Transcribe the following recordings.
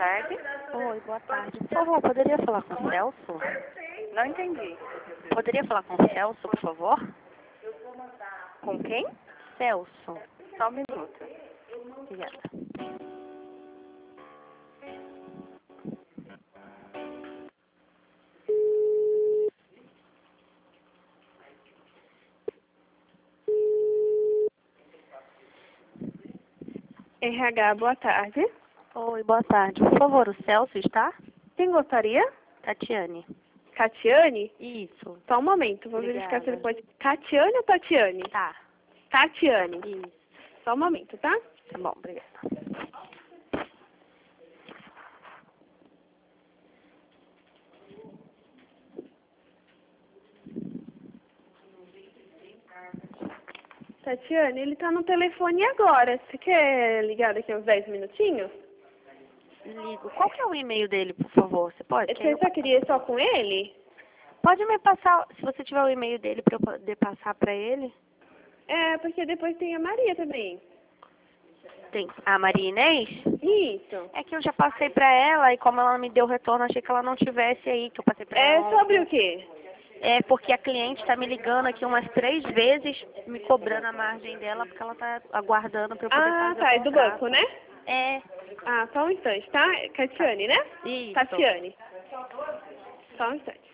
tarde. Oi, boa tarde. Por favor, poderia falar com o Celso? Não entendi. Poderia falar com o Celso, por favor? Com quem? Celso. Só um minuto. Obrigada. RH, boa tarde. Oi, boa tarde. Por favor, o Celso está? Quem gostaria? Tatiane. Catiane? Isso. Só um momento, vou Obrigada. verificar se ele pode... Catiane ou Tatiane? Tá. Tatiane. Isso. Só um momento, tá? Tá bom, obrigada. Tatiane, ele tá no telefone agora. Você quer ligar daqui a uns 10 minutinhos? Ligo. Qual que é o e-mail dele, por favor? Você pode? Você só queria ir só com ele? Pode me passar, se você tiver o e-mail dele para eu poder passar para ele? É, porque depois tem a Maria também. Tem a Maria Inês? Isso. É que eu já passei para ela e como ela não me deu retorno, achei que ela não tivesse aí, que eu passei para ela. É sobre o quê? É porque a cliente está me ligando aqui umas 3 vezes, me cobrando a margem dela, porque ela está aguardando para eu poder fazer Tá, o é do contrato. banco, né? É, Ah, só um instante, tá? Catiane, né? isso. Tatiane. Só um instante.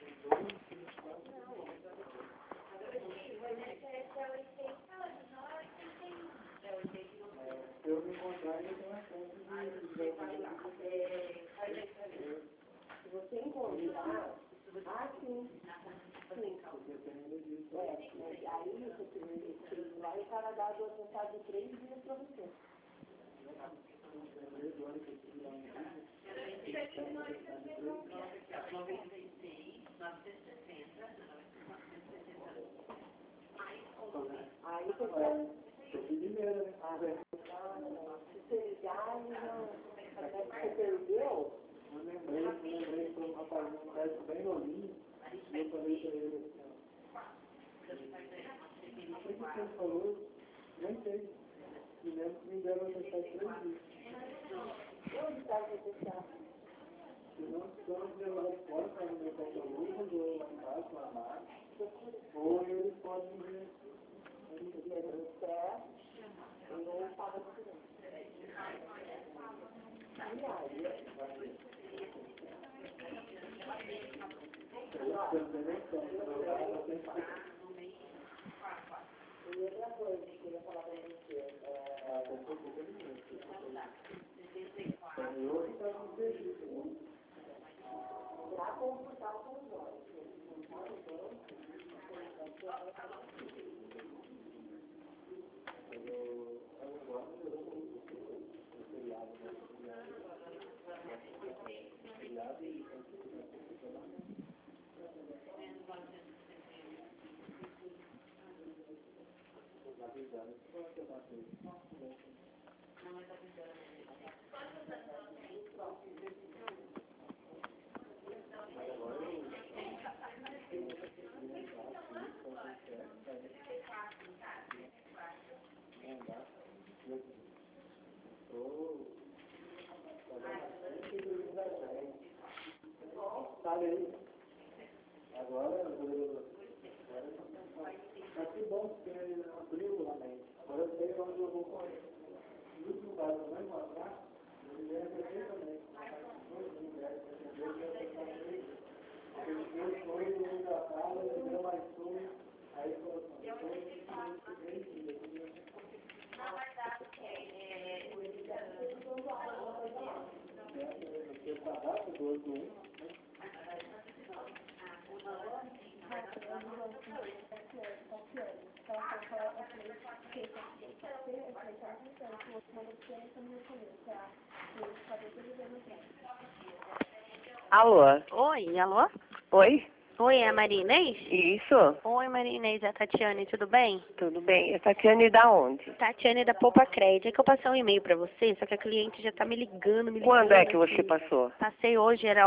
Alô? Oi, alô? Oi? Oi, é a Maria Inês? Isso? Oi, Maria Inês, é a Tatiane, tudo bem? Tudo bem. É Tatiane da onde? Tatiane da Poupa Crédito. É que eu passei um e-mail para você, só que a cliente já tá me ligando. Quando é que você aqui. passou? Passei hoje, era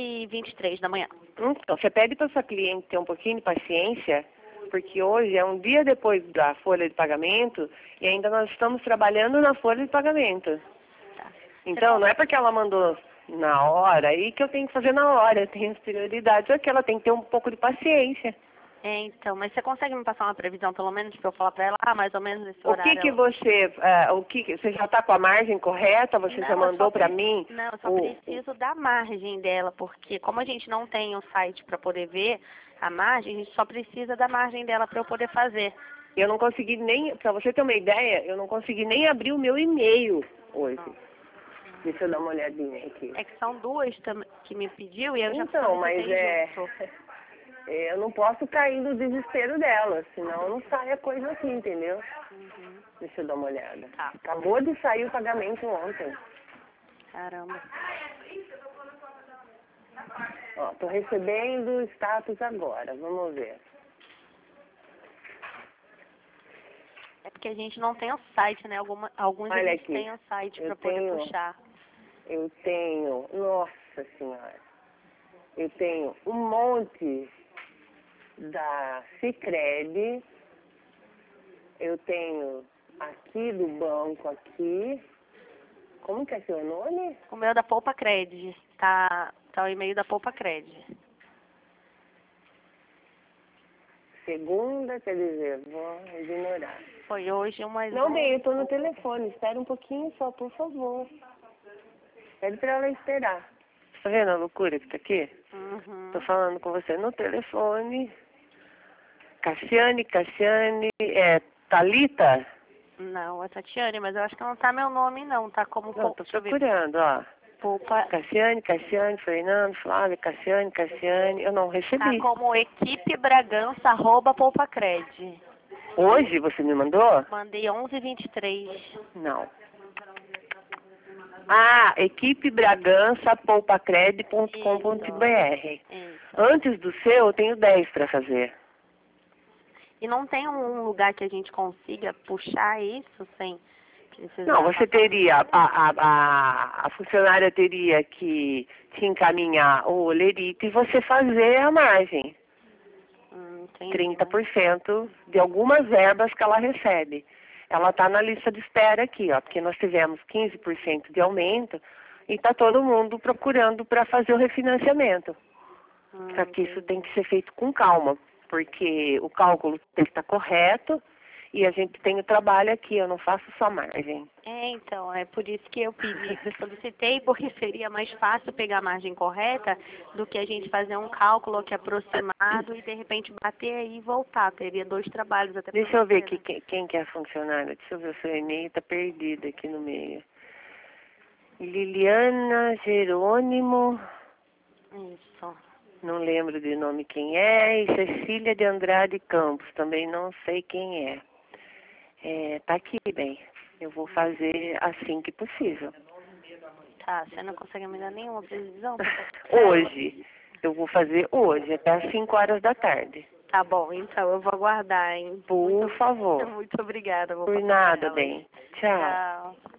11h23 da manhã. Então, você pede para sua cliente ter um pouquinho de paciência, porque hoje é um dia depois da folha de pagamento e ainda nós estamos trabalhando na folha de pagamento. Tá. Então, não é porque ela mandou na hora, aí que eu tenho que fazer na hora, eu tenho as prioridades aqui, ela tem que ter um pouco de paciência. É, então, mas você consegue me passar uma previsão, pelo menos, pra eu falar pra ela, mais ou menos esse O horário? que que você, você já está com a margem correta? Você Não, já mandou para mim? Não, eu só preciso da margem dela, porque como a gente não tem o site para poder ver a margem, a gente só precisa da margem dela para eu poder fazer. Eu não consegui nem, para você ter uma ideia, eu não consegui nem abrir o meu e-mail hoje. Deixa eu dar uma olhadinha aqui. É que são duas que me pediu e eu já Então, mas junto. eu não posso cair no desespero dela, senão não sai a coisa assim, entendeu? Uhum. Deixa eu dar uma olhada. Tá. Acabou de sair o pagamento ontem. Caramba. Ó, tô recebendo o status agora, vamos ver. É porque a gente não tem o site, né? Alguns Olha a gente aqui, tem o site eu para poder tenho- puxar. Eu tenho, nossa senhora, eu tenho um monte da Sicredi, eu tenho aqui do banco aqui, como que é seu nome? O meu é da Poupa Cred. Tá o e-mail da Poupa Cred. Segunda, quer dizer, vou ignorar. Foi hoje umas... Não, bem, eu tô no telefone, espera um pouquinho só, por favor. Pede pra ela esperar. Tá vendo a loucura que tá aqui? Uhum. Tô falando com você no telefone. Cassiane, Thalita? Não, é Tatiane, mas eu acho que não tá meu nome não, tá como... Não, tô deixa eu ver. procurando, ó. Poupa... Cassiane, Fernando, Flávia, Cassiane, eu não Tá recebi. como equipebragança@poupacred. Hoje você me mandou? Mandei 11h23. Não. Ah, equipebragança.poupacred.com.br. Isso. Antes do seu, eu tenho 10 para fazer. E não tem um lugar que a gente consiga puxar isso sem precisar... Não, você teria, a funcionária teria que te encaminhar o olerite e você fazer a margem. Entendi. 30% de algumas verbas que ela recebe. Ela está na lista de espera aqui, ó, porque nós tivemos 15% de aumento e está todo mundo procurando para fazer o refinanciamento. Só que isso tem que ser feito com calma, porque o cálculo tem que estar correto e a gente tem o trabalho aqui, eu não faço só margem. É, então, é por isso que eu pedi, solicitei, porque seria mais fácil pegar a margem correta do que a gente fazer um cálculo aqui aproximado e de repente bater aí e voltar. Teria 2 trabalhos até. Deixa eu ver aqui quem que é a funcionária. Deixa eu ver o seu e-mail, tá perdido aqui no meio. Liliana Jerônimo. Isso. Não lembro de nome quem é. E Cecília de Andrade Campos. Também não sei quem é. Tá aqui, bem. Eu vou fazer assim que possível. Tá, você não consegue me dar nenhuma previsão? Hoje. Eu vou fazer hoje, até às 5 horas da tarde. Tá bom, então eu vou aguardar, hein? Por favor. Muito obrigada. Vou Por passar nada, pra ela. bem. Tchau. Tchau.